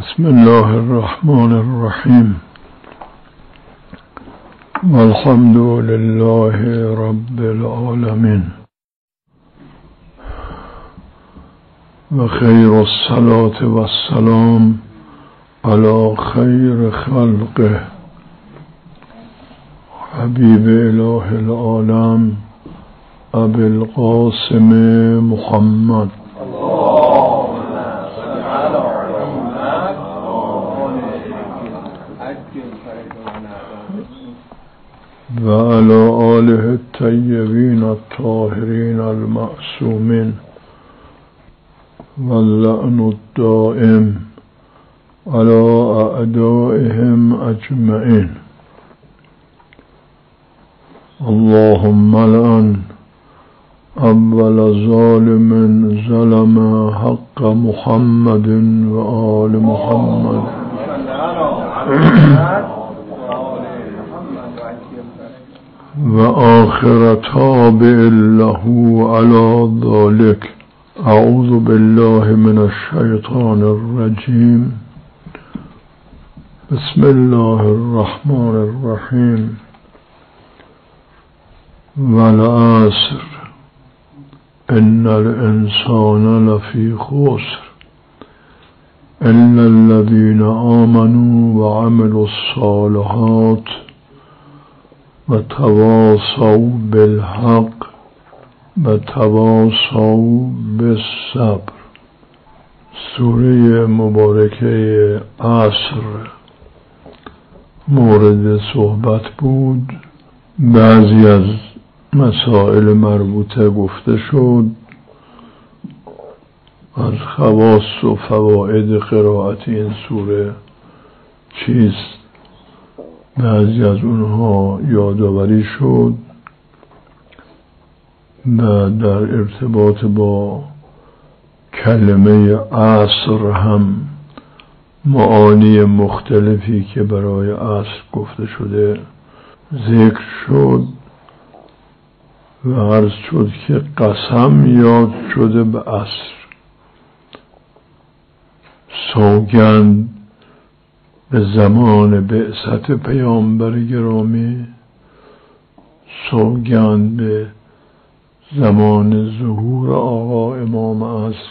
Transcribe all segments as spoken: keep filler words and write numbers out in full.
بسم الله الرحمن الرحیم والحمد لله رب العالمين و خیر الصلاة والسلام على خیر خلقه حبیب اله العالم ابی القاسم محمد و علی آله الطیبین الطاهرین المعصومین واللعن الدائم على اعدائهم اجمعین. اللهم لعن اول ظالم ظلم حق محمد و آل محمد و آخر تابع له على ذلك. اعوذ بالله من الشیطان الرجیم. بسم الله الرحمن الرحیم. والعصر ان الانسان لفی خسر الا الذين آمنوا وعملوا الصالحات و تواصوا بالحق و تواصوا بالصبر. سوره مبارکه عصر مورد صحبت بود. بعضی از مسائل مربوطه گفته شد. از خواص و فواید قرائت این سوره چیست بعضی از اونها یادآوری شد و در ارتباط با کلمه عصر هم معانی مختلفی که برای عصر گفته شده ذکر شد و عرض شد که قسم یاد شده به عصر، سوگند به زمان بعثت پیامبر گرامی، سوگند به زمان ظهور آقا امام عصر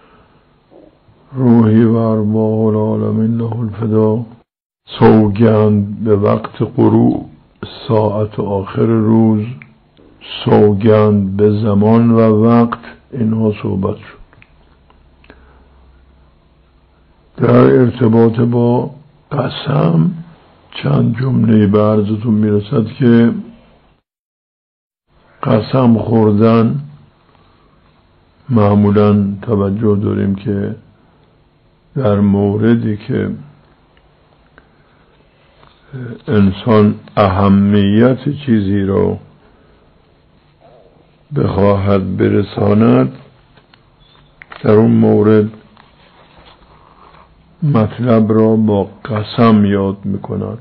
روحی و ارواح العالمین له الفدا، سوگند به وقت غروب ساعت آخر روز، سوگند به زمان و وقت. اینها صحبت شد. در ارتباط با قسم چند جمله به عرضتون میرسد که قسم خوردن معمولا توجه داریم که در موردی که انسان اهمیت چیزی را بخواهد برساند در اون مورد مطلب را با قسم یاد میکند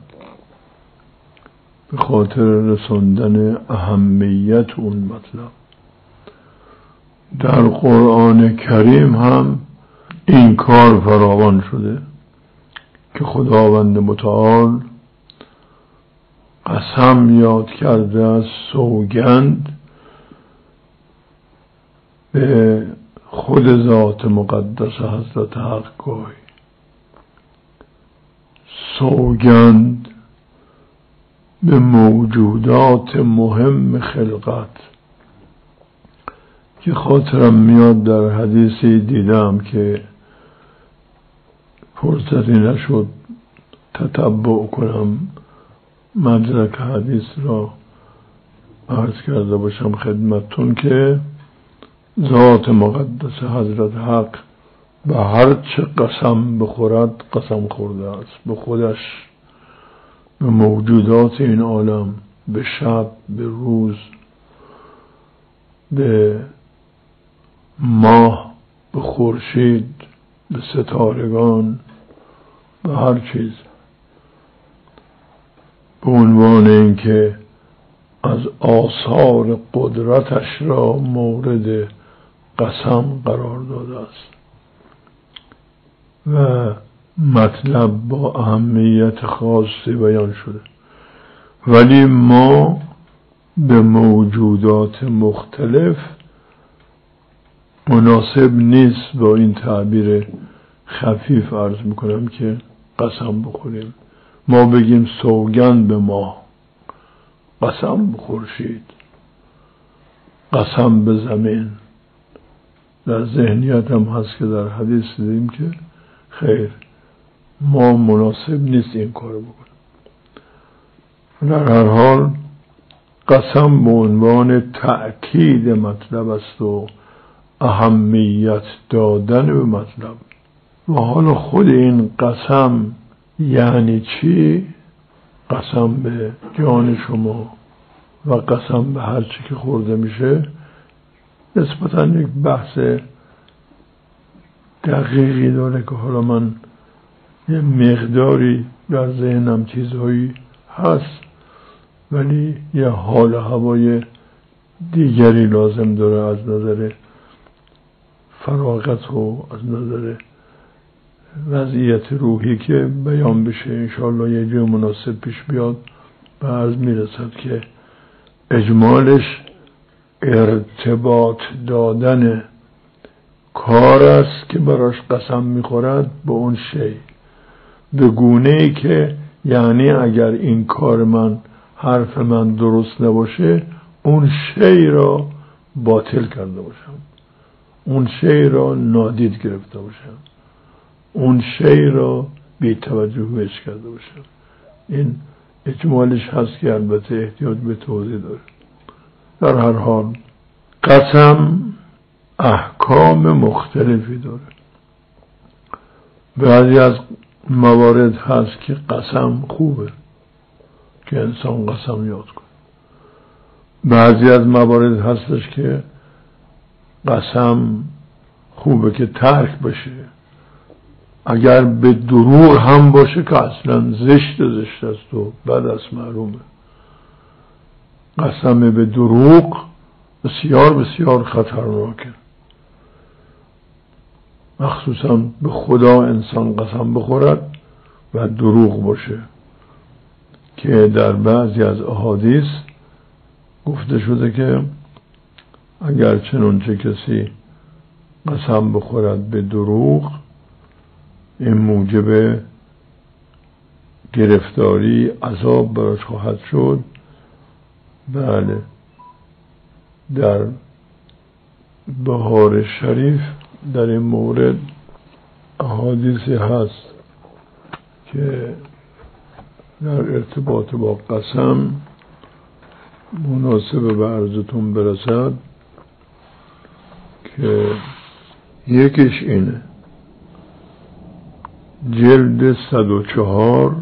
به خاطر رساندن اهمیت اون مطلب. در قرآن کریم هم این کار فراوان شده که خداوند متعال قسم یاد کرده از سوگند به خود ذات مقدس حضرت حق گاهی، سوگند به موجودات مهم خلقت که خاطرم میاد در حدیثی دیدم که فرصتی نشد تتبع کنم مدرک حدیث را عرض کرده باشم خدمتتون که ذات مقدس حضرت حق به هر چه قسم بخورد قسم خورده است، به خودش، به موجودات این عالم، به شب، به روز، به ماه، به خورشید، به ستارگان، به هر چیز، به عنوان اینکه از آثار قدرتش را مورد قسم قرار داده است و مطلب با اهمیت خاصی بیان شده، ولی ما به موجودات مختلف مناسب نیست با این تعبیر خفیف عرض میکنم که قسم بخوریم. ما بگیم سوگند به ما، قسم به خورشید، قسم به زمین. در ذهنیت هم هست که در حدیث دیدیم که خیر، ما مناسب نیست این کارو بکنیم. در هر حال قسم به عنوان تأکید مطلب است و اهمیت دادن به مطلب. و حالا خود این قسم یعنی چی؟ قسم به جان شما و قسم به هر چی که خورده میشه نسبتا یک بحث دقیقی داره که حالا من یه مقداری در ذهنم چیزهایی هست، ولی یه حال هوای دیگری لازم داره از نظر فراغت و از نظر وضعیت روحی که بیان بشه. انشاءالله یه جای مناسب پیش بیاد و عرض میرسد که اجمالش ارتباط دادن کار است که براش قسم میخورد به اون شی، به گونه ای که یعنی اگر این کار من، حرف من درست نباشه، اون شی را باطل کرده باشم، اون شی را نادید گرفته باشم، اون شی را بی توجه بهش کرده باشم. این اجمالش هست که البته احتیاج به توضیح داره. در هر حال قسم احکام مختلفی داره. بعضی از موارد هست که قسم خوبه که انسان قسم یاد کنه، بعضی از موارد هستش که قسم خوبه که ترک بشه، اگر به دروغ هم باشه که اصلا زشت زشت است و بد است معلومه. قسم به دروغ بسیار بسیار خطرناکه، مخصوصا به خدا انسان قسم بخورد و دروغ باشه، که در بعضی از احادیث گفته شده که اگر چنانچه کسی قسم بخورد به دروغ، این موجب گرفتاری عذاب براش خواهد شد. بله، در بهار شریف در این مورد احادیثی هست که در ارتباط با قسم مناسب به عرضتون برسد، که یکیش اینه: جلد صد و چهار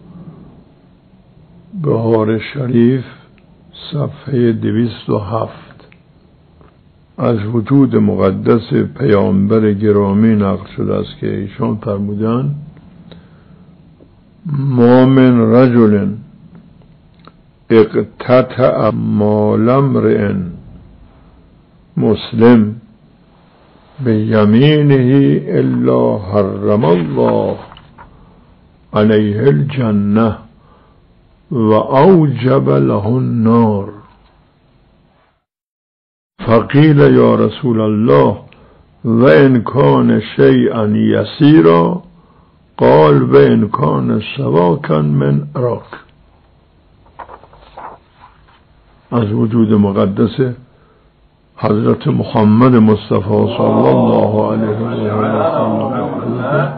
بهار شریف صفحه دویست و هفت از وجود مقدس پیامبر گرامی نقل شده است که ایشان فرمودند: ما من رجل اقتطع مال امرئ مسلم بیمینه الا حرم الله علیه الجنه و اوجب له النار. فقیل یا رسول الله و ان کان شیئا یسیرا، قال و ان کان سواکا من عراق. از وجود مقدس حضرت محمد مصطفی صلی الله علیه و سلم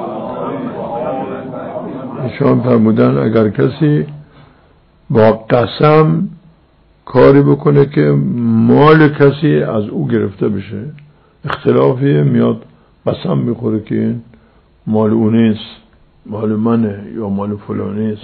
ایشان فرمودن اگر کسی با قسم کاری بکنه که مال کسی از او گرفته بشه، اختلافی میاد، قسم میخوره که این مال او نیست، مال منه یا مال فلانیست،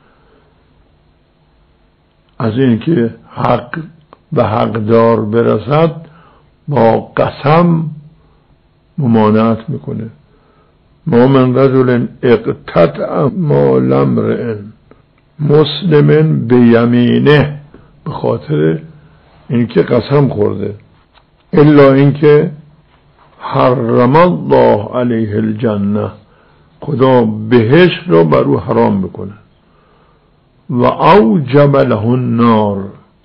از این که حق به حقدار برسد با قسم ممانعت میکنه. ما من رجل اقتطع مال امرئ مسلم بیمینه، به خاطر اینکه قسم خورده، الا اینکه حرم الله علیه الجنه، خدا بهشت را بر او حرام میکنه. و اوجب له النار،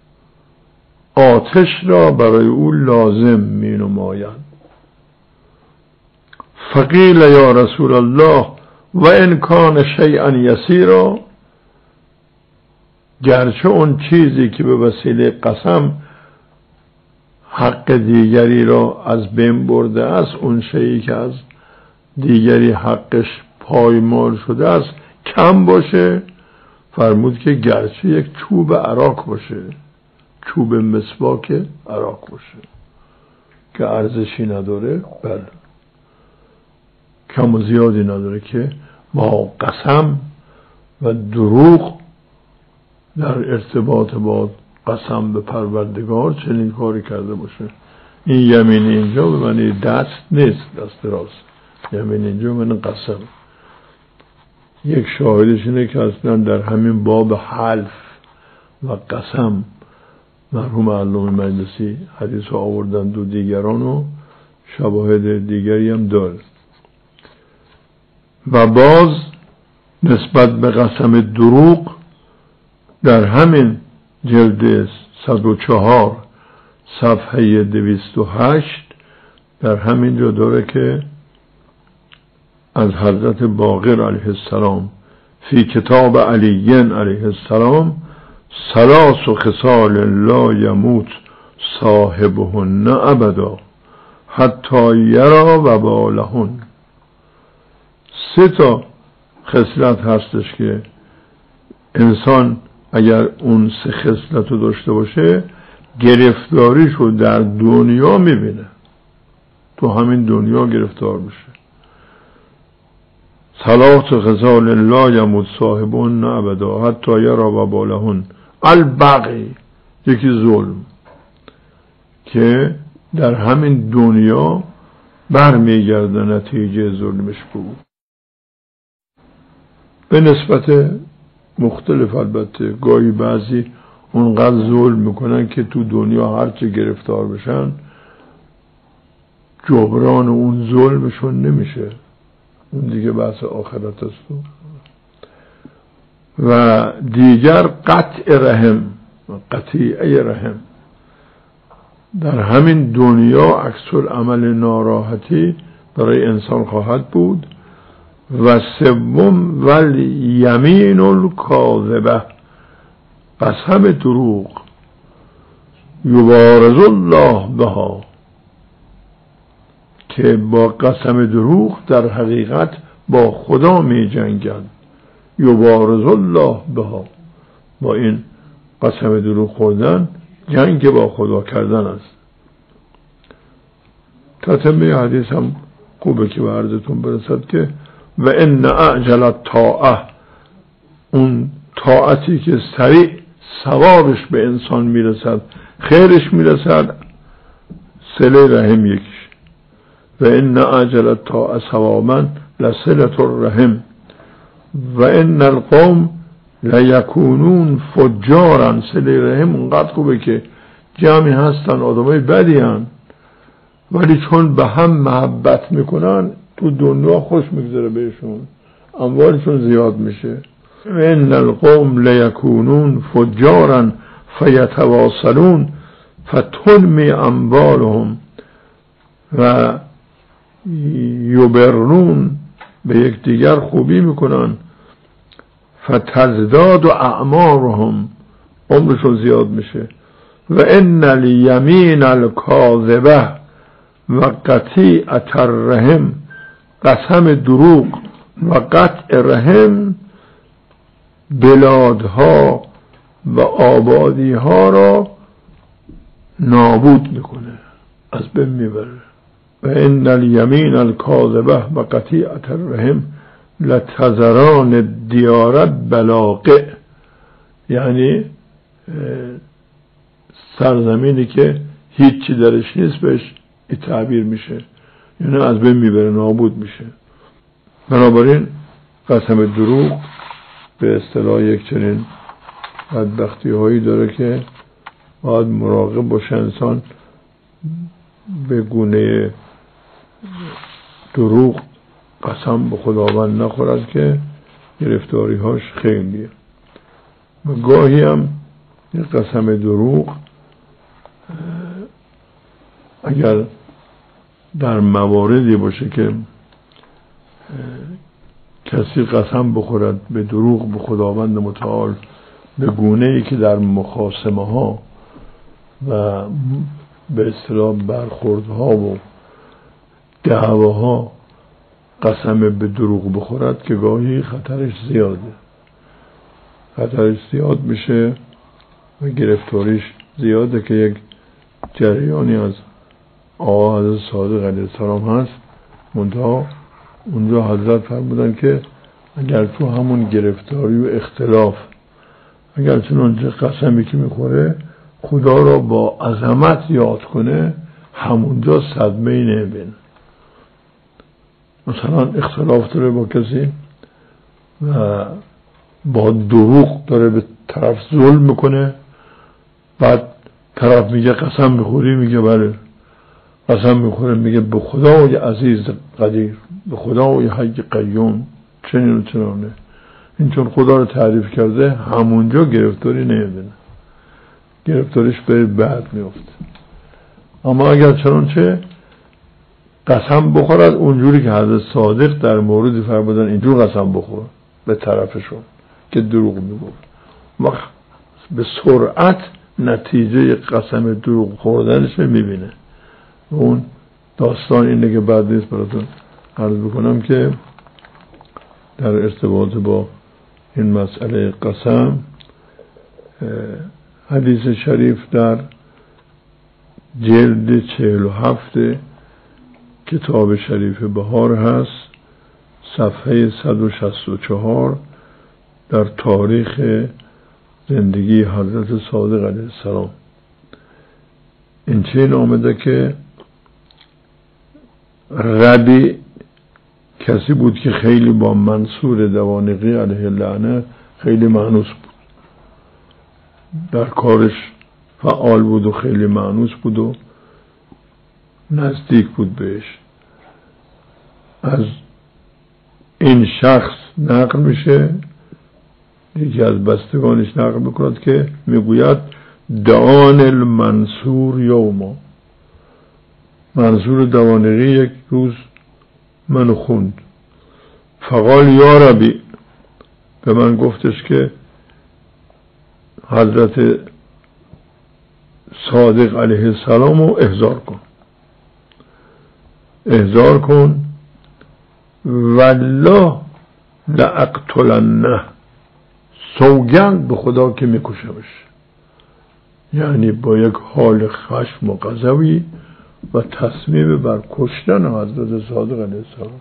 آتش را برای او لازم می نماید. فقیل یا رسول الله و ان کان شیئا یسیرا، گرچه اون چیزی که به وسیله قسم حق دیگری را از بین برده است، اون شیئی که از دیگری حقش پایمال شده است کم باشه، فرمود که گرچه یک چوب عراق باشه، چوب مسواک عراق باشه که ارزشی نداره، بله کم و زیادی نداره، که با قسم و دروغ در ارتباط با قسم به پروردگار چنین کاری کرده باشه. این یمین اینجا به معنی دست نیست، دست راست، یمین اینجا به معنی قسم. یک شاهدش اینه که اصلا در همین باب حلف و قسم مرحوم علامه مجلسی حدیث رو آوردند و دیگران و شواهد دیگری هم داره. و باز نسبت به قسم دروغ در همین جلد صد و چهار صفحه دویست و هشت در همین جا داره که از حضرت باقر علیه السلام فی کتاب علی علیه السلام ثلاث خصال لا یموت صاحبهن ابدا حتی یرا وبالهن. سه تا خصلت هستش که انسان اگر اون سه خصلت رو داشته باشه گرفتاریش رو در دنیا میبینه، تو همین دنیا گرفتار میشه. ثلاث خصال لا یموت صاحبهن ابدا حتی یرا وبالهن. البغی، یکی ظلم که در همین دنیا برمیگرده نتیجه ظلمش بود. به نسبت مختلف البته، گاهی بعضی اونقدر ظلم میکنن که تو دنیا هرچه گرفتار بشن جبران اون ظلمشون نمیشه، اون دیگه بحث آخرت است. و دیگر قطع رحم، قطیعه رحم، در همین دنیا عکس العمل ناراحتی برای انسان خواهد بود. و سوم ول یمین الکاذبه، قسم دروغ، یبارز الله بها، که با قسم دروغ در حقیقت با خدا می جنگند. یبارز الله بها، با این قسم دروغ خوردن جنگ با خدا کردن است. تتمه حدیث هم خوبه که به عرضتون برسد که و ان اعجل الطاعه، اون طاعتی که سریع ثوابش به انسان میرسد، خیرش میرسد، صله رحم یکیش. و ان اعجل الطاعه ثوابا لصلة الرحم و ان القوم لیکونون فجارا. صله رحم اونقدر خوبه که جمعی هستن آدمای بدی هن، ولی چون به هم محبت میکنن تو دنیا خوش میگذره بهشون، اموالشون زیاد میشه. ان القوم لیکونون فجارا فیتواصلون فتنمی اموالهم و یبرنون، به یک دیگر خوبی میکنن، فتزداد اعمارهم، عمرشون زیاد میشه. و ان الیمین الکاذبه و قطیعة الرحم، قسم دروغ و قطع رحم بلادها و آبادیها را نابود میکنه، از بین میبره. و ان الیمین الکاذبه و قطیعة الرحم لتذران الدیار بلاقع، یعنی سرزمینی که هیچی درش نیست بهش این تعبیر میشه، یعنی از بین میبره، نابود میشه. بنابراین قسم دروغ به اصطلاح یک چنین بدبختی هایی داره که باید مراقب باشه انسان به گونه دروغ قسم به خداوند نخورد که گرفتاری هاش خیلیه. و گاهی هم یه قسم دروغ اگر در مواردی باشه که کسی قسم بخورد به دروغ به خداوند متعال به گونه ای که در مخاصمه ها و به اصطلاح برخوردها و دعواها قسم به دروغ بخورد که گاهی خطرش زیاده، خطرش زیاد میشه و گرفتاریش زیاده که یک جریانی از آقا حضرت صادق علیه السلام هست. منتها اونجا حضرت فرمودن که اگر تو همون گرفتاری و اختلاف اگر چنانچه قسمی که میخوره خدا را با عظمت یاد کنه همونجا صدمه ای نبین. مثلا اختلاف داره با کسی و با دروغ داره به طرف ظلم میکنه، بعد طرف میگه قسم میخوری، میگه بله قسم میخوره، میگه به خدای عزیز قدیر، به خدای حی قیوم چنین و چنانه. این چون خدا رو تعریف کرده همونجا گرفتاری نمیبینه، گرفتاریش به بعد میفته. اما اگر چنانچه قسم بخورد اونجوری که حضرت صادق در موردی فرمودن اینجور قسم بخور به طرفشون که دروغ میگفت، وقت به سرعت نتیجه قسم دروغ خوردنش میبینه. و اون داستان اینه که بعد نیست براتون عرض بکنم که در ارتباط با این مسئله قسم حدیث شریف در جلد چهل و هفت کتاب شریف بهار هست، صفحه صد و شصت و چهار، در تاریخ زندگی حضرت صادق علیه السلام. این چین آمده که ربی کسی بود که خیلی با منصور دوانقی علیه اللعنه خیلی مانوس بود، در کارش فعال بود و خیلی مانوس بود و نزدیک بود بهش. از این شخص نقل میشه، یکی از بستگانش نقل میکند که میگوید دعان المنصور یوما، منصور دوانقی یک روز منو خوند، فقال یا ربی، به من گفتش که حضرت صادق علیه السلام رو احضار کن، احضار کن والله لأقتلنه، سوگند به خدا که میکشمش. یعنی با یک حال خشم و غضبی و تصمیم بر کشتن حضرت صادق علیه السلام.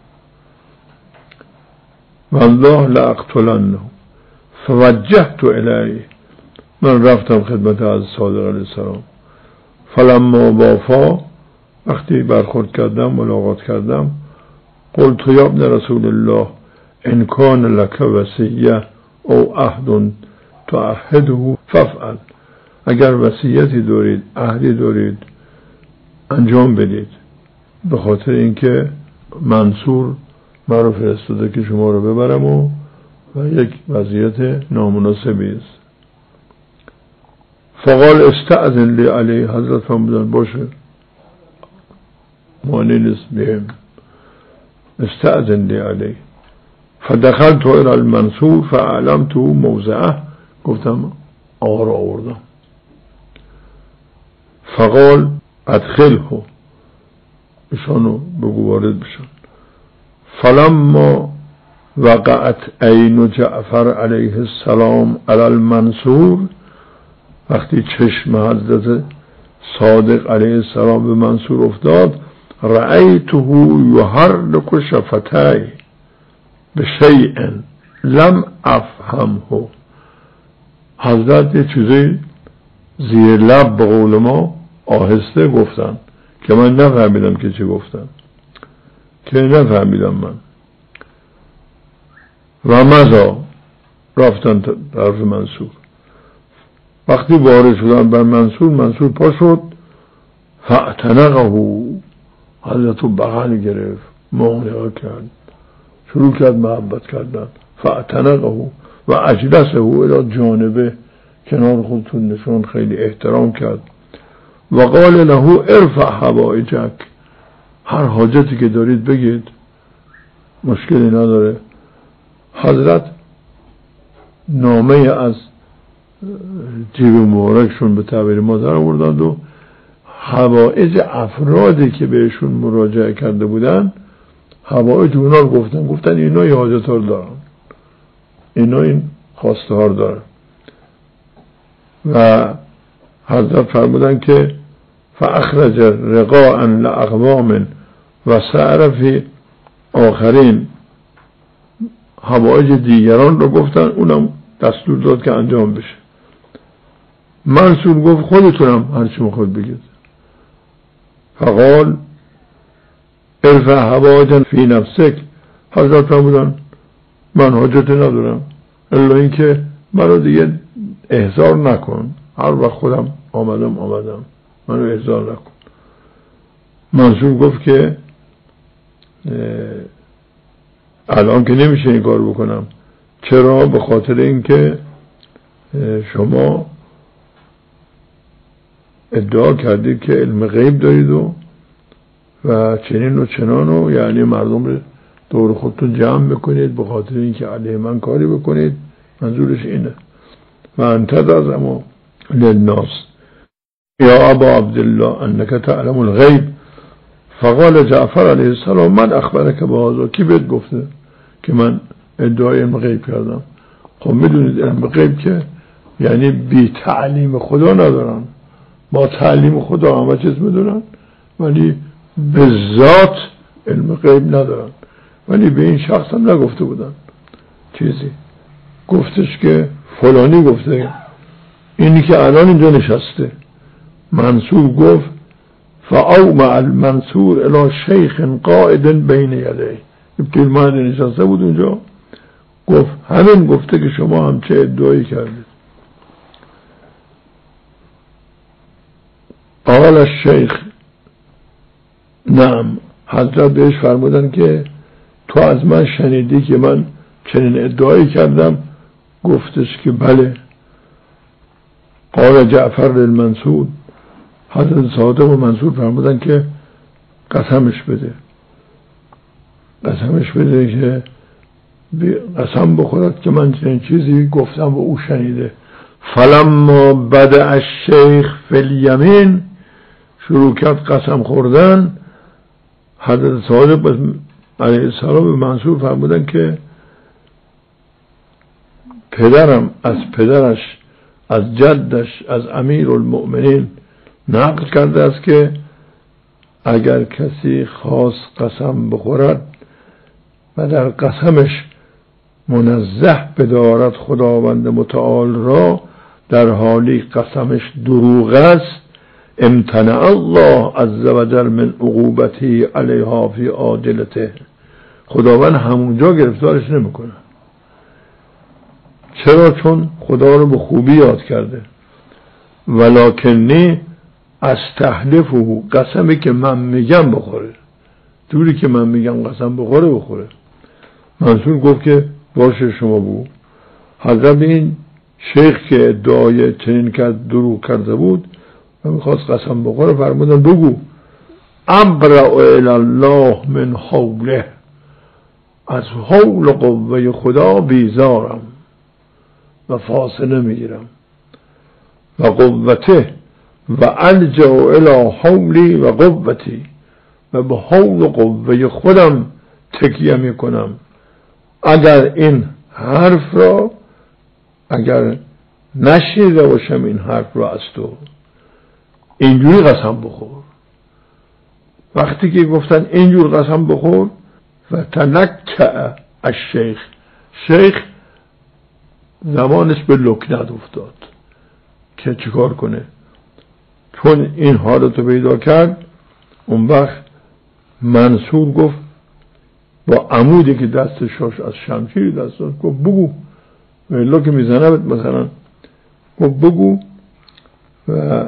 والله لأقتلنه فوجهت الیه، من رفتم خدمت از صادق علیه السلام. فلما وافا، وقتی برخورد کردم ملاقات کردم، قلت یا ابن رسول الله ان کان لک وصیه او عهد تعهده فافعل، اگر وصیتی دارید عهدی دارید انجام بدید، به خاطر اینکه منصور من رو فرستاده که شما رو ببرم و, و یک وضعیت نامناسبی است. فقال استأذن لی علی، حضرت هم بودن باشه معنی نیست بهم، استأذن لی علی. فدخلت الى المنصور فاعلمته موضعه، گفتم آقا را آوردم. فقال ادخله، ایشانو بگو وارد بشن. فلما وقعت عین جعفر علیه السلام علی المنصور، وقتی چشم حضرت صادق علیه السلام به منصور افتاد، رأیته یحرک شفتیه بشیء لم افهمه، حضرت یه چیزی زیر لب به قول ما آهسته گفتن که من نفهمیدم که چی گفتن، که نفهمیدم من. و مزا، رفتن طرف منصور. وقتی وارد شدن بر منصور، منصور پا شد، فاعتنقه، حضرت رو بغل گرفت، معانقه کرد، شروع کرد محبت کردن. فاعتنقه و اجلسه الى جانبه، کنار خودتون نشون، خیلی احترام کرد. و قال له ارفع حوائجک، هر حاجتی که دارید بگید، مشکلی نداره. حضرت نامه از جیب مبارکشون به تعبیر ما در آوردند و حوائج افرادی که بهشون مراجعه کرده بودن، حوائج اونا رو گفتن گفتن اینا این حاجت ها رو دارن، اینا این خواسته ها رو دارن. و حضرت فرمودن که فاخرج رقاء لاقوام و سعر فی آخرین، حوائج دیگران رو گفتن، اونم دستور داد که انجام بشه. منصور گفت خودتونم هرچی میخواد بگید. فقال ارفع حوائجا فی نفسک، حضرت فرمودن من حاجتی ندارم الا اینکه منو دیگه احضار نکن، هر وقت خودم آمدم آمدم، منو احضار نکن. منصور گفت که الان که نمیشه این کار بکنم. چرا؟ به خاطر اینکه شما ادعا کردید که علم غیب دارید و و چنین و چنان و یعنی مردم رو دور خودتون جمع بکنید به خاطر اینکه علیه من کاری بکنید. منظورش اینه. و انت تعلم للناس یا ابا عبدالله انک تعلم الغیب. فقال جعفر علیه السلام من اخبرک بهذا، کی بهت گفته که من ادعای علم غیب کردم؟ خب میدونید علم غیب که یعنی بی تعلیم خدا ندارن، با تعلیم خدا همه چیز میدونن، ولی به ذات علم غیب ندارن. ولی به این شخص هم نگفته بودن چیزی، گفتش که فلانی گفته، اینی که الان اینجا نشسته. منصور گفت فاومع المنصور الی شیخ قائد بین یدیه، پیرمرد نشسته بود اونجا، گفت همین گفته که شما هم چه ادعایی کردید. قال الشیخ نعم، حضرت بهش فرمودن که تو از من شنیدی که من چنین ادعایی کردم؟ گفتش که بله. قال جعفر للمنصور، حضرت صادق و منصور فرمودن که قسمش بده، قسمش بده که قسم بخورد که من چنین چیزی گفتم و او شنیده. فلما بدأ الشیخ فی الیمین، شروع کرد قسم خوردن. حضرت صادق علیه السلام به منصور فرمودن که پدرم از پدرش، از جدش، از امیر المؤمنین نقل کرده است که اگر کسی خواست قسم بخورد و در قسمش منزه بدارد خداوند متعال را در حالی قسمش دروغ است، امتنع الله عز وجل من عقوبته علیها فی عاجلته، خداوند همونجا گرفتارش نمیکنه. چرا؟ چون خدا رو به خوبی یاد کرده. ولکنی استحلفه، قسمی که من میگم بخوره، جوری که من میگم قسم بخوره بخوره. منصور گفت که باشه شما بگو. حضرت این شیخ که ادعای چنین کرد دروغ کرده بود و میخواست قسم بخوره فرمودن بگو ابرأ الی الله من حوله، از حول و قوه خدا بیزارم و فاصله میگیرم، و قوته و الجأ الی حولی و قوتی، و به حول و قوه خودم تکیه میکنم. اگر این حرف را اگر نشنیده باشم این حرف را از تو، اینجوری قسم بخور. وقتی که گفتن اینجور قسم بخور و تنکع الشیخ، شیخ زمانش به لکنت افتاد که چیکار کنه، چون این حالتو پیدا کرد. اون وقت منصور گفت با عمودی که دستش از شمشیر دست داد، گفت بگو، ولی که میزنه مثلا، گفت بگو و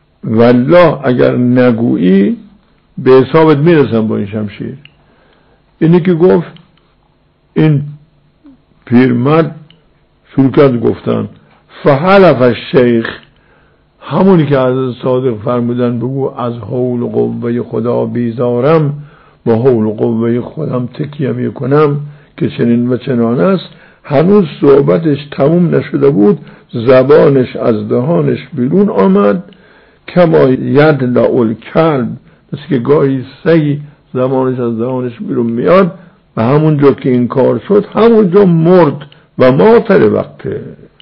والله اگر نگویی به حسابت میرسم با این شمشیر. اینی که گفت این پیرمرد شروع کرد گفتن فحلف الشیخ، همونی که حضرت صادق فرمودن بگو از حول و قوه خدا بیزارم، با حول و قوه خودم تکیه می کنم که چنین و چنان است. هنوز صحبتش تموم نشده بود، زبانش از دهانش بیرون آمد کما ید لعل کلب، مثل که گاهی سگی زبانش از دهانش بیرون میاد. و همونجا که این کار شد همونجا مرد و ماتر وقته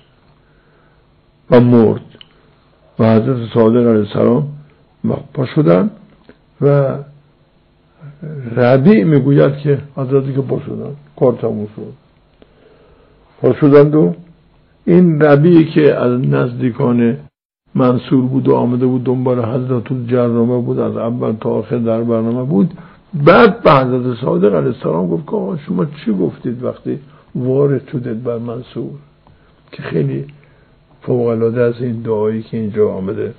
و مرد. و حضرت صادق علیه السلام مقبا شدن و ربیع میگوید که حضرتی که پا شدن کار تموم شد، پا شدند و این ربیعی که از نزدیکان منصور بود و آمده بود دنبال حضرت الجرنامه بود، از اول تا آخر در برنامه بود. بعد به حضرت صادق علیه السلام گفت که شما چی گفتید وقتی وارد شدید بر منصور، که خیلی فوق العاده از این دعایی که اینجا آمده.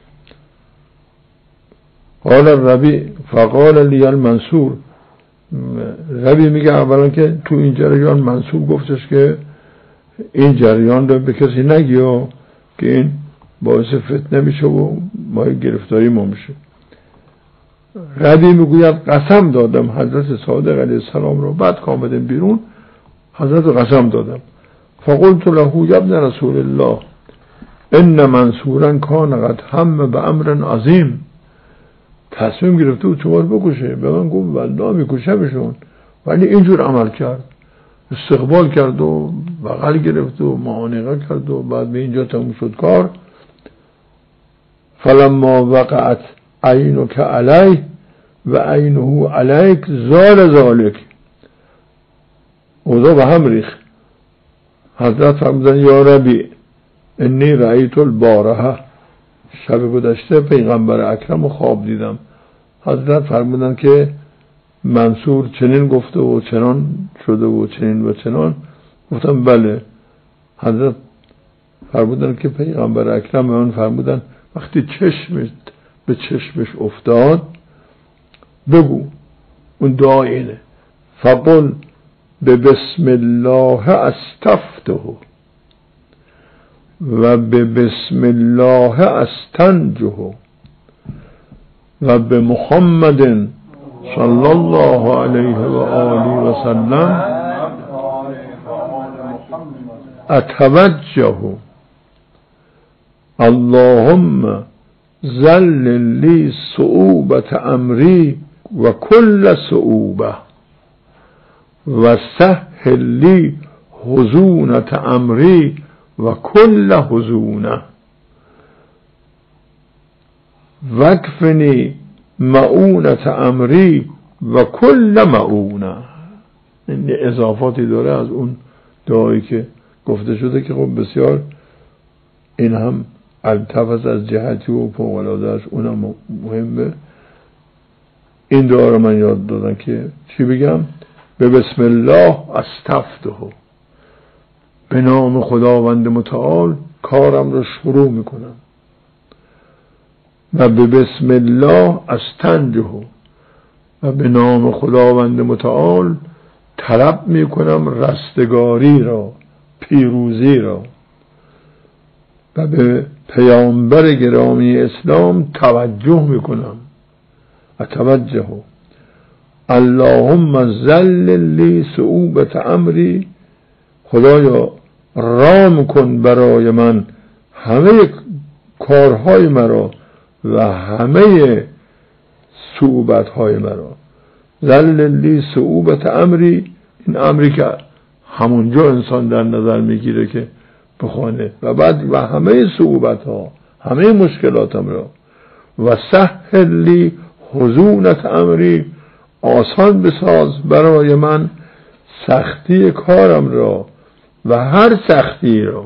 قال الربیع فقال لی المنصور، ربیع میگه اولا که تو این جریان منصور گفتش که این جریان رو به کسی نگیا که این باعث فتنه میشه و ما گرفتاری ما میشه. ربیع میگوید قسم دادم حضرت صادق علیه السلام رو، بعد که آمدیم بیرون حضرت قسم دادم. فقلت له یا ابن رسول الله ان منصورا کان قد هم به امر عظیم، تصمیم گرفته بود شما رو بکشه. به من گفت والله میکشمشون، ولی اینجور عمل کرد، استقبال کرد و بغل گرفت و معانقه کرد و بعد به اینجا تموم شد کار. فلما وقعت عینک علیه و عینه علیک زال ذالک، اوضاع به هم ریخت. حضرت فرمودن یا ربیع انی رأیت البارحه، شب گذشته پیغمبر اکرم و خواب دیدم. حضرت فرمودن که منصور چنین گفته و چنان شده و چنین و چنان. گفتم بله. حضرت فرمودن که پیغمبر اکرم به من فرمودن وقتی چشمت به چشمش افتاد بگو اون دعا اینه فقل به بسم الله استفته و به بسم الله استنجه و به محمد صلی الله علیه و آله و سلم اتوجه. اللهم ذلل لی صعوبت امری و کل صعوبه و سهل لی حزونت امری و کل حزونه وکفنی معونت امری و کل معونه. این اضافاتی داره از اون دعایی که گفته شده که خب بسیار این هم التفت از جهتی و فوق العاده‌اش اونم مهمه. این دعا رو من یاد دادم که چی بگم؟ به بسم الله استفته، به نام خداوند متعال کارم رو شروع میکنم. و به بسم الله استنجه، و به نام خداوند متعال طلب میکنم رستگاری را، پیروزی را. و به پیامبر گرامی اسلام توجه میکنم. اتوجه. اللهم ذلل لی صعوبت امری، خدایا رام کن برای من همه کارهای مرا و همه صعوبتهای مرا. ذلل لی صعوبت امری، این امری که همونجا انسان در نظر میگیره که بخوانه، و بعد و همه صعوبت ها، همه مشکلاتم را. و سهل لی حزونت امری، آسان بساز برای من سختی کارم را و هر سختی را.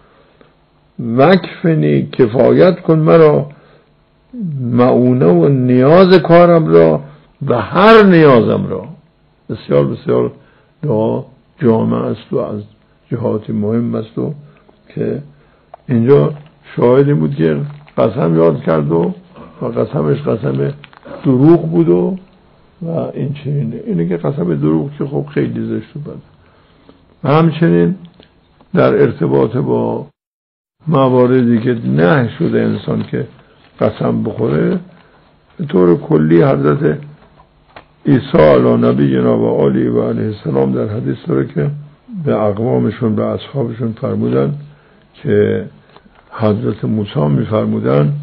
وکفنی، کفایت کن مرا معونه و نیاز کارم را و هر نیازم را. بسیار بسیار دعا جامع است و از جهاتی مهم است و که اینجا شاهدی بود که قسم یاد کرد و و قسمش قسم دروغ بود و و این چنینه. اینه که قسم دروغ که خب خیلی زشت و بده. و همچنین در ارتباط با مواردی که نه شده انسان که قسم بخوره، به طور کلی حضرت عیسی علی نبینا و آله و علیه السلام در حدیث داره که به اقوامشون به اصحابشون فرمودن که حضرت موسی میفرمودن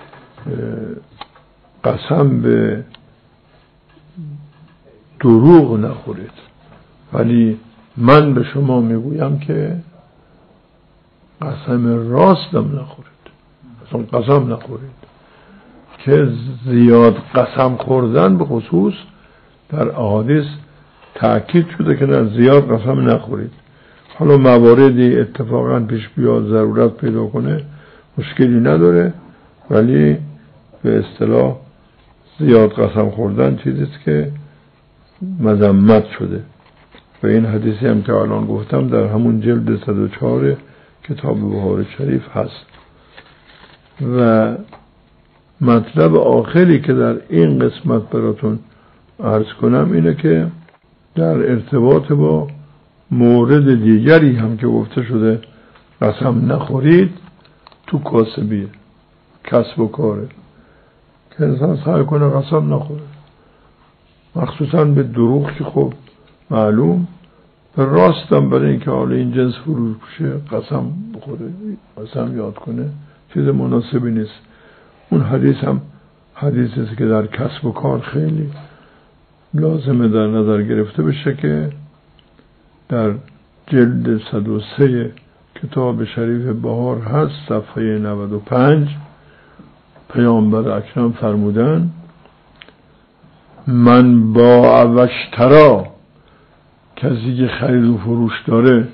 قسم به دروغ نخورید، ولی من به شما میگویم که قسم راستم نخورید، اصلا قسم نخورید. که زیاد قسم خوردن به خصوص در احادیث تأکید شده که در زیاد قسم نخورید. حالا مواردی اتفاقا پیش بیاد ضرورت پیدا کنه مشکلی نداره، ولی به اصطلاح زیاد قسم خوردن چیزیست که مذمت شده. و این حدیثی هم که الان گفتم در همون جلد صد و چهار کتاب بخاری شریف هست. و مطلب آخری که در این قسمت براتون عرض کنم اینه که در ارتباط با مورد دیگری هم که گفته شده قسم نخورید، تو کاسبیه، کسب و کاره، که انسان سعی کنه قسم نخوره، مخصوصا به دروغ که خب معلوم، به راستم برای اینکه حالا این جنس فروش بشه قسم بخوره، قسم یاد کنه، چیز مناسبی نیست. اون حدیث هم حدیثی است که در کسب و کار خیلی لازمه در نظر گرفته بشه که در جلد صد و سه کتاب شریف بهار هست، صفحه نود و پنج. پیامبر اکرم فرمودن من با اوشترا، کسی که خرید و فروش داره،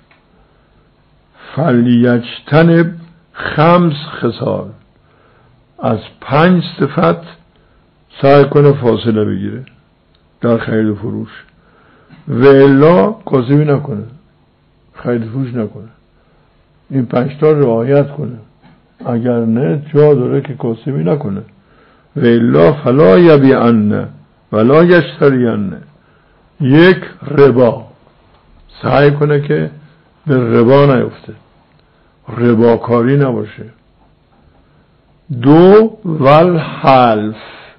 فلیجتنب خمس خصال، از پنج صفت سعی کنه فاصله بگیره در خرید و فروش، و الا کاسبی نکنه، خرید و فروش نکنه، این پنج تا رعایت کنه، اگر نه جا داره که کاسبی نکنه. و الا فلا یبیعن ولا یشترین، یک ربا، سعی کنه که به ربا نیفته، رباکاری نباشه. دو والحلف،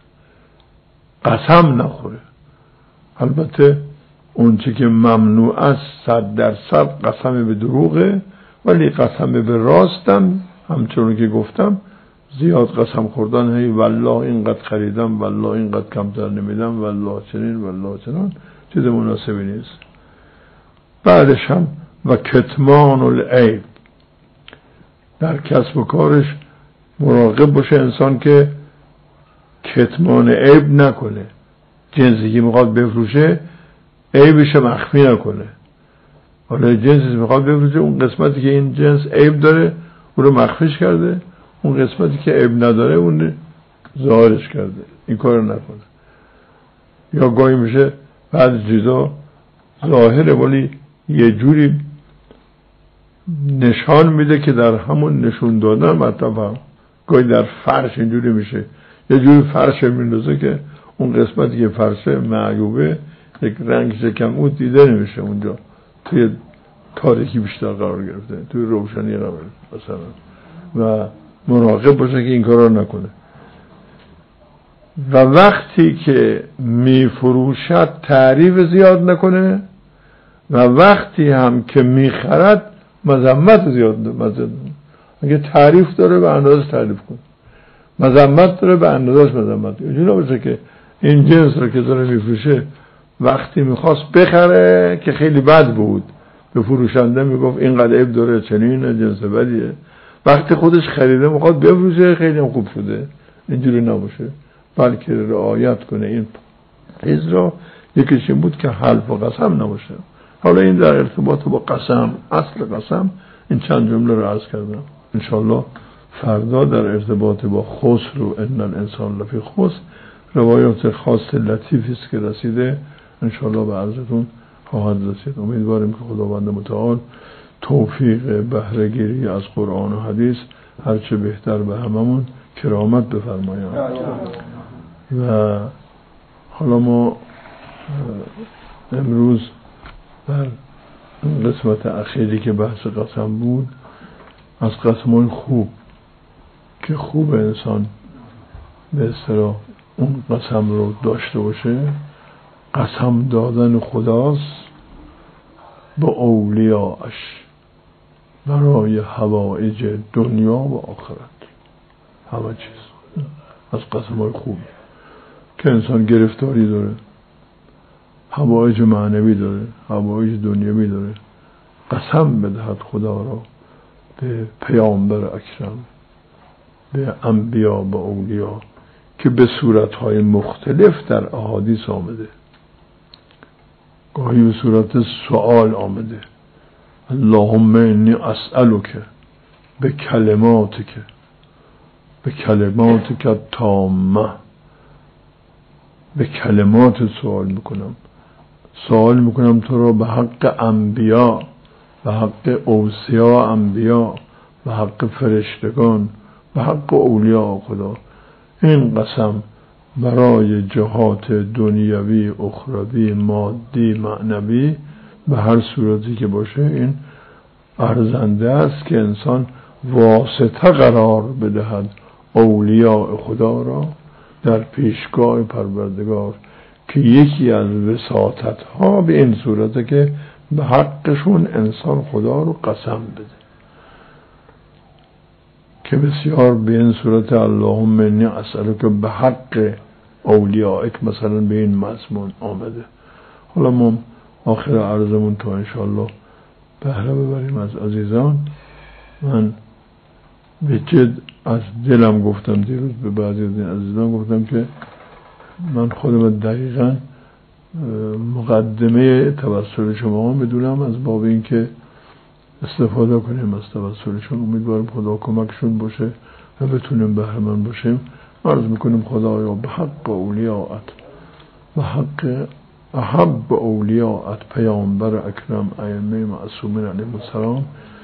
قسم نخوره. البته اون چی که ممنوع است صد درصد قسم به دروغه، ولی قسم به راستم همچون که گفتم زیاد قسم خوردن، هی والله اینقدر خریدم، والله اینقدر کمتر نمیدم، والله چنین والله چنان، چیز مناسبی نیست. بعدش هم و کتمان العیب، در کسب و کارش مراقب باشه انسان که کتمان عیب نکنه، جنسی که میخواد بفروشه عیبش مخفی نکنه. حالا جنسی میخواد بفروشه، اون قسمتی که این جنس عیب داره اون رو مخفیش کرده، اون قسمتی که عیب نداره اون ظاهرش کرده، این کار نکنه. یا گاهی میشه بعضی چیزا ظاهره ولی یه جوری نشان میده که در همون نشون دادن مطلب، گاهی در فرش اینجوری میشه، یه جوری فرش میندازه که اون قسمتی که فرشه معیوبه یک رنگش کم دیده نمیشه، اونجا توی تاریکی بیشتر قرار گرفته، توی روشنی قرار گرفته مثلا. و مراقب باشه که این کارا نکنه. و وقتی که میفروشد تعریف زیاد نکنه، و وقتی هم که میخرد مذمت زیاد نکنه. اگه تعریف داره به اندازه تعریف کنه، مذمت داره به اندازهش مذمت. اینجوری نباشه که این جنس رو که داره میفروشه وقتی میخواست بخره که خیلی بد بود، به فروشنده میگفت اینقدر عیب داره، چنین جنس بدیه، وقتی خودش خریده میخواد بفروشه خیلی خوب شده. اینجوری نباشه، بلکه رعایت کنه این چیز را. یکیش این بود که حلف و قسم نباشه. حالا این در ارتباط با قسم، اصل قسم، این چند جمله رو عرض کردم. انشاءالله فردا در ارتباط با خسر و ان الانسان لفی خسر روایات خاص لطیفی است که رسیده، انشاءالله به عرضتون خواهد رسید. امیدواریم که خداوند متعال توفیق بهره‌گیری از قرآن و حدیث هرچه بهتر به هممون کرامت بفرماید. و حالا ما امروز در قسمت اخیری که بحث قسم بود، از قسم‌های خوب که خوب انسان به اصطلاح اون قسم رو داشته باشه، قسم دادن خداست به اولیاءش برای حوائج دنیا و آخرت. همه چیز از قسم‌های خوب که انسان گرفتاری داره، حوائج معنوی داره، حوائج دنیوی داره، قسم بدهد خدا را به پیامبر اکرم، به انبیا، به اولیا که به صورتهای مختلف در احادیث آمده. گاهی به صورت سوال آمده: اللهم انی اسألک به کلماتک به کلماتک تامه، به کلمات سوال میکنم سوال میکنم تو را به حق انبیا، به حق اوصیا انبیا، به حق فرشتگان، به حق اولیاء خدا. این قسم برای جهات دنیوی، اخروی، مادی، معنوی، به هر صورتی که باشه، این ارزنده است که انسان واسطه قرار بدهد اولیاء خدا را در پیشگاه پروردگار، که یکی از وساطت ها به این صورته که به حقشون انسان خدا رو قسم بده، که بسیار به این صورت اللهم انی اسألک به حق اولیائک مثلا به این مضمون آمده. حالا ما آخر عرضمون تا انشاءالله بهره ببریم از عزیزان. من به جد از دلم گفتم دیروز به بعضی از این عزیزان گفتم که من خودم دقیقا مقدمه توسل شما هم بدونم از باب این که استفاده کنیم از توسلشون. امیدوارم خدا کمکشون باشه و بتونیم بهره مند باشیم. عرض میکنیم خدایا به حق اولیاءت، به حق احب اولیاءت پیامبر اکرم ائمه معصومین علیهم السلام،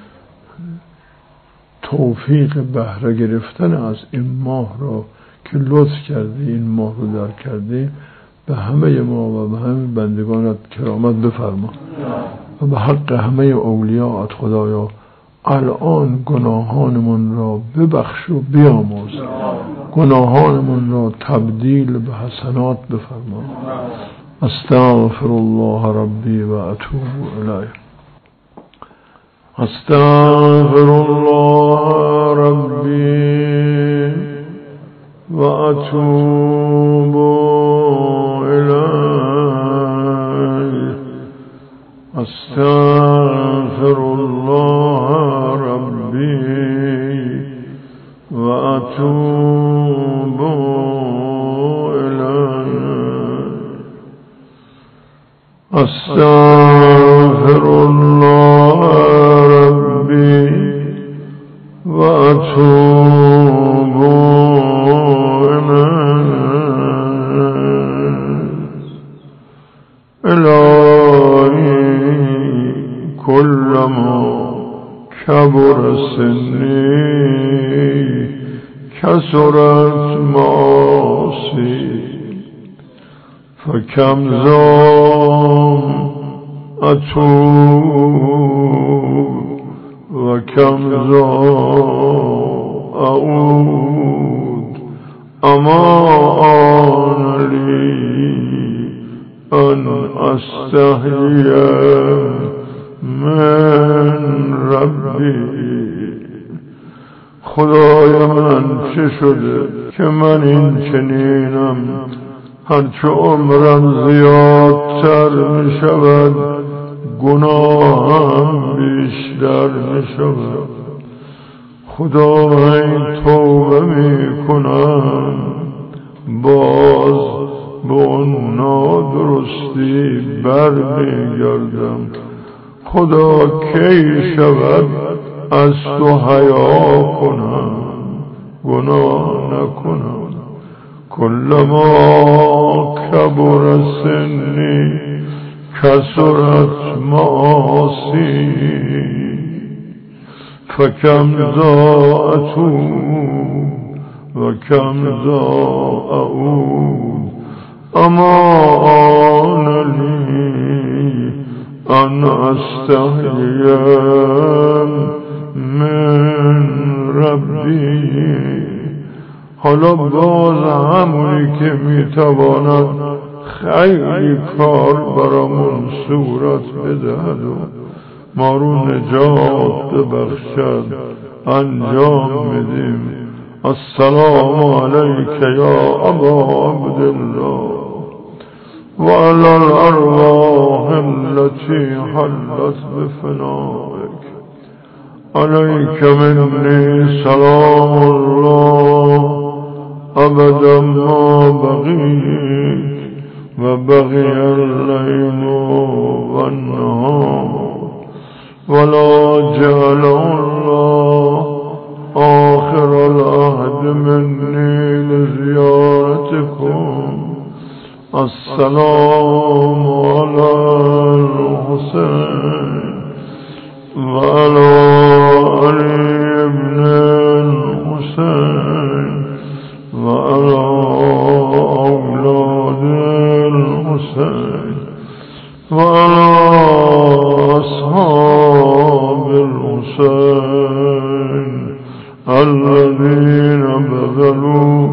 توفیق بهره گرفتن از این ماه را که لطف کردی، این ماه رو در کردی، به همه ما و به همه بندگانت کرامت بفرما و به حق همه اولیاءت خدایا الان گناهانمون را ببخش و بیامرز، گناهانمون را تبدیل به حسنات بفرما. استغفر الله ربی و اتوب الیه. استغفر الله ربی و اتوب الیه. استغفر الله ربی و اتوب الیه. استغفر الله ربی و اتوب الیه. كلما كبر سني كثرت معاصي فكم زام أتوب وكم زام أعود. أما آن لي أن أستحيي من ربی. خدای من چه شده که من این چنینم؟ هرچه عمرم زیادتر می شود گناهم بیشتر می شود. خدا من توبه می کنم، باز به اون نادرستی بر می گردم. خدا کی شود از تو حیا کنم، گناه نکنم. کلما کبر سنی کثرت معاصی فکم ضاعت و کم ضاعود. اما آن لی ان استحیم من ربی. حالا باز همونی که میتواند خیلی کار برامون صورت بدهد و ما رو نجات ببخشد انجام میدیم. السلام علیک یا ابا عبدالله و علی الارواح التي حلت بفنائک. علیک منی سلام الله ابدا ما بقیت و بقی اللیل و النهار ولا جعل الله آخر العهد منی لزیارتکم. السلام علی الحسین و علی علی ابن الحسین و علی اولاد الحسین و علی اصحاب الحسین الذين بذلوا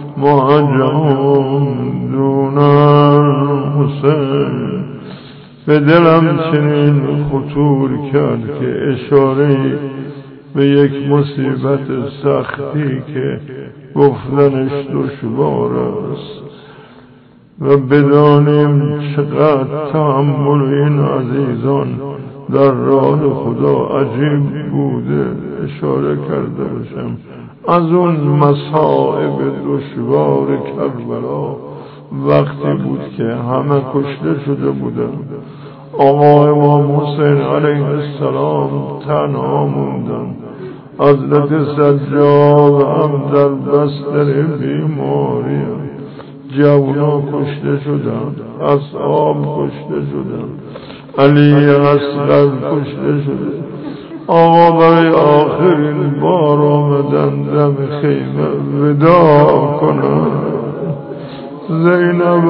مهجهم دون الحسین. به دلم چنین خطور کرد که اشاره به یک مصیبت سختی که گفتنش دشوار است و بدانیم چقدر تحمل این عزیزان در راه خدا عجیب بوده. اشاره کرده باشم از اون مصائب دشوار کربلا وقتی بود که همه کشته شده بودن، آقا امام حسین علیه السلام تنها موندن، حضرت سجاد هم در بستر بیماری، جوانا کشته شدن، اصحاب کشته شدن، علی اصغر کشته شده. آقا برای آخرین بار آمدن دم خیمه وداع کنن. زینب،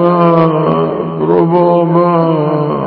ربابه،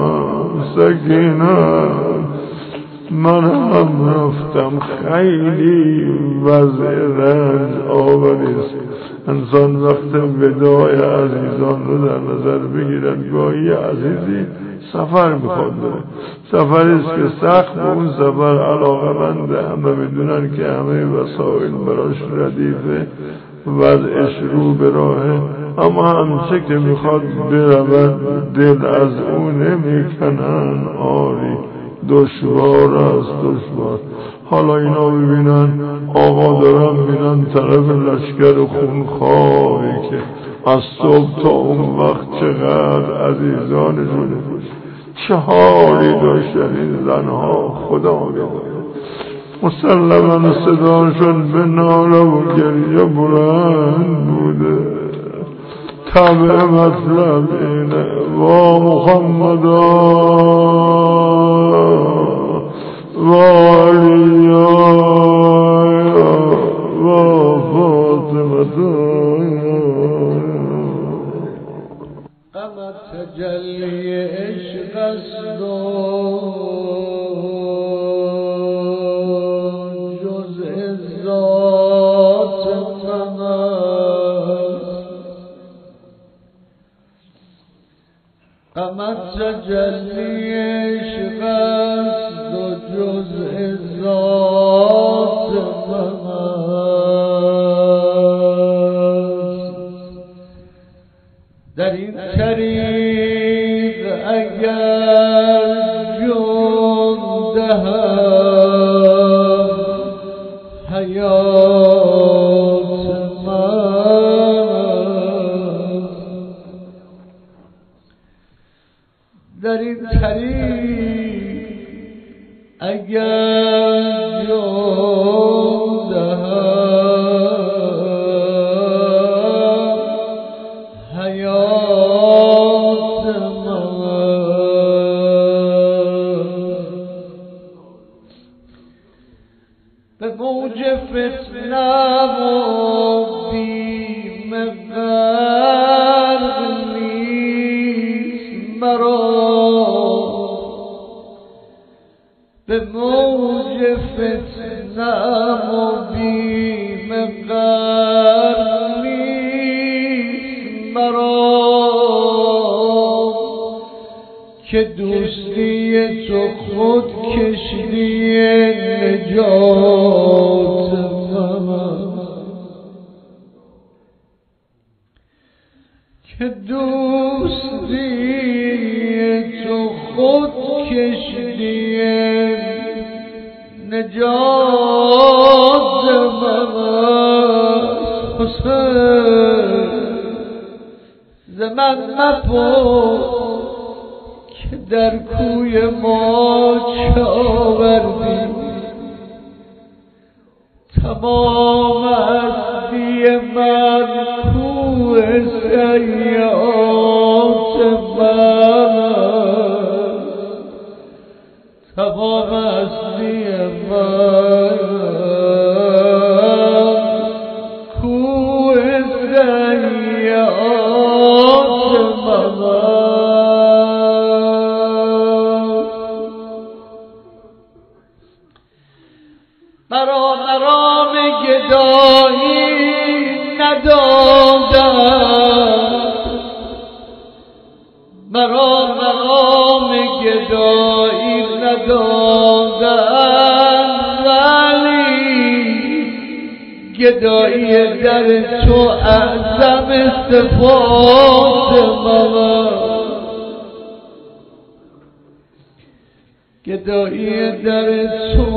سکینه، من هم رفتم. خیلی وضع رنج آوریست. انسان وقت وداع عزیزان رو در نظر بگیرد، گاهی عزیزی سفر میخواد بره، سفریست که سخت، به اون سفر علاقه منده، همه میدونن که همه وسایل براش ردیفه، وضعش رو به راهه، اما همچه که میخواد برود دل از اون نمیکنن. آری دشوار است، دشوار. حالا اینا ببینن آقا دارن میرن طرف لشکر خونخواری که از صبح تا اون وقت چقدر عزیزانشون چه حالی داشتن این زنها. خدا میدونه مسلما صداشون به ناله و گریه بلند بوده. طبع مطلب اینه وا محمدا وا علیا وا فاطمه. اما تجلی عشق است و جز ذات من است. اما تجلی عشق است و جز ذات من است. در این طریق اگر جون دهم حیات من، در این طریق اگر جون دهم حیات به موج فتنه و بیم غرق نیست. به موج فتنم و بیم غرق نیست مرا که دوستی تو خود کشتی نجات من، که دوستی تو خود کشتی نجات من. حسین ز من مپرس که در کوی ما چه آوردی، تمام هستی من کوه سیئات من، تمام هستی من کوه سیئات من. مرا مرام گدایی ندادند، مرا مرام گدایی ندادند، ولی گدایی در تو اعظم صفات من، گدایی در تو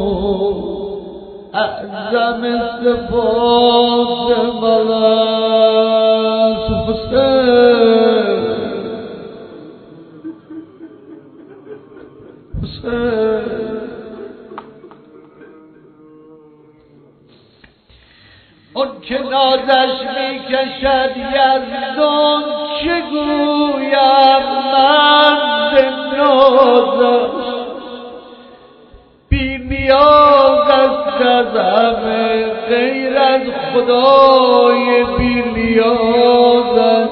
اعظم صفات من. حسین حسین اون که نازش میکشد یزدان، چه گویم من ز نازش، بی نیاز است از همه غیر از خدای بی نیازش،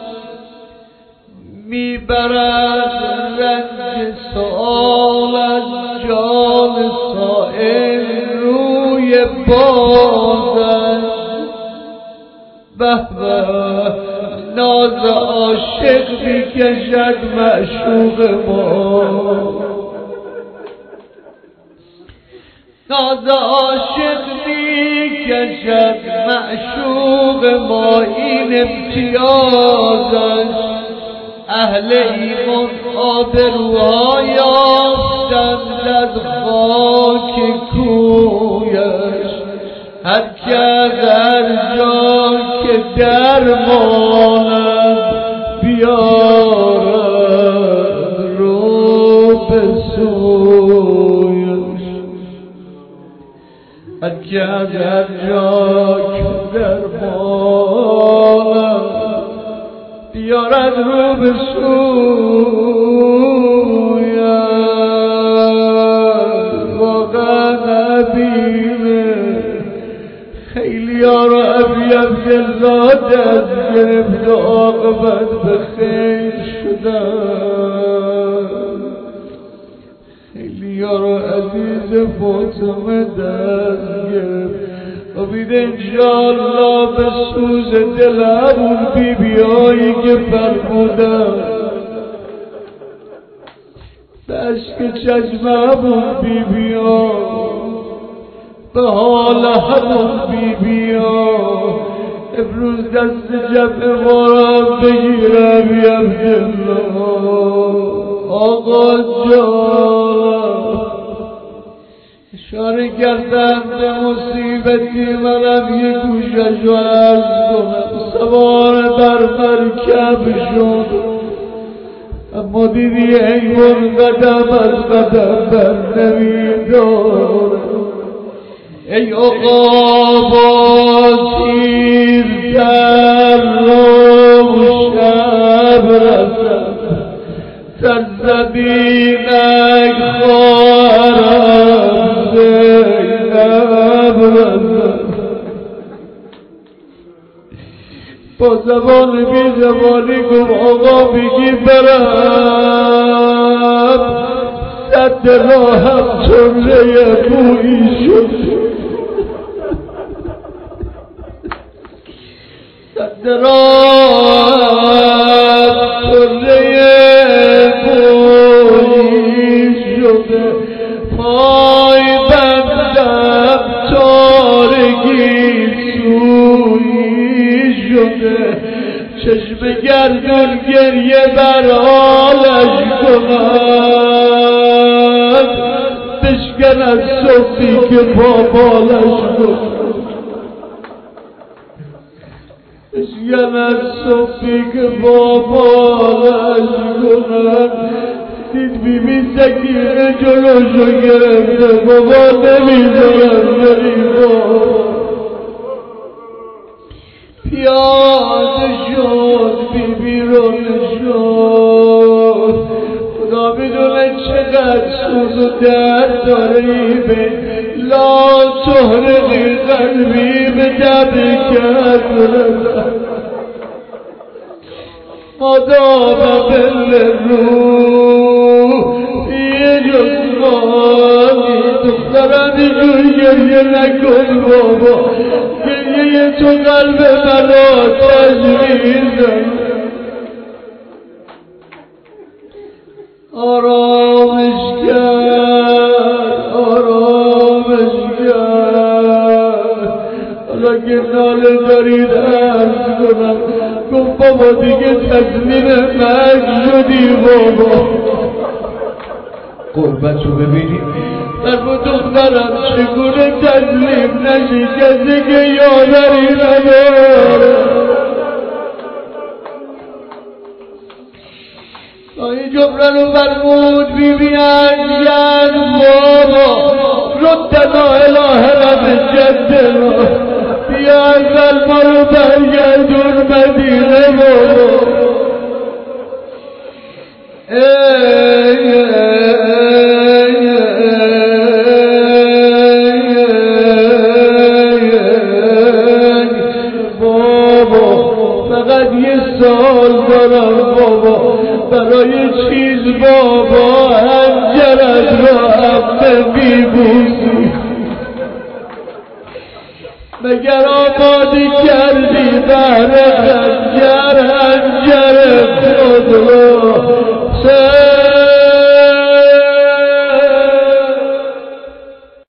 میبرد رنج سؤال از جان سائل روی بازش. به به ناز عاشق میکشد معشوق ما، ناز عاشق میکشد معشوق ما، این امتیازش. اهل ایمان آبروها یافتند از خاک کویش، هر که هر جا که درماند بیارد رو به سویش، هر که هر جا که درماند بیارد رو به سویش. واقعا نبیمه خیلی ها رو ابی عبدالله از گرفت و عاقبت به خیر شدن، خیلی ها رو عزیز فاطمه دست گرفت. امید انشاءالله به سوز دل اون بی بیایی که فرمودن، به عشق چشم همون بی بیا، به حال همون بی بیا، امروز دست جمع مارم بگیرم بی عبدالله. آقا جان اشاره کردم به مصیبتی، منم یه گوشش رو عرض کنم. سوار بر مرکب شد، اما دیدی حیوان قدم از قدم بر نمیداره. ای عقابا تیرتر رو شب رسد، در زمینک خواهرم زینب رسد. با زبان بی زبانی گفت آقا بگی برم صد راهم چره بویی شد صد راهم چره بویی شده پای بندم چارگی سویی شده چشم گردون گریه بر حالش کند بشکن از صبحی که پابالش کند بشکن از صبحی که پابالش کند دید بی بی سکینه جلوشو گرفته بابا نمیذارم بری بابا پیاده شد بی بی رو نشد خدا میدونه چقدر سوز و درد داره ای به لا تحرقی قلبی به دب کرد مادام بل رو یه جزمانی دخترم اینجور گریه نکن بابا گریه تو قلب منو تجویر زن آرامش کرد آرامش کرد حالا که ناله دارید عرض کنم گفت بابا دیگه تسلیم مرگ شدی بابا قربت رو ببینیم در با دخترم چگونه تسلیم نشی کسی که یادری نداره این جمله رو فرمود بی بی انجد بابا ردنا اله رب جدنا بیا اول ما رو برگردون مدینه بابا بابا فقط یه سال دارم بابا برای چیز بابا هنجرت را همه بیبوسی مگر آمادی کردی بهر خنجر هنجر خود را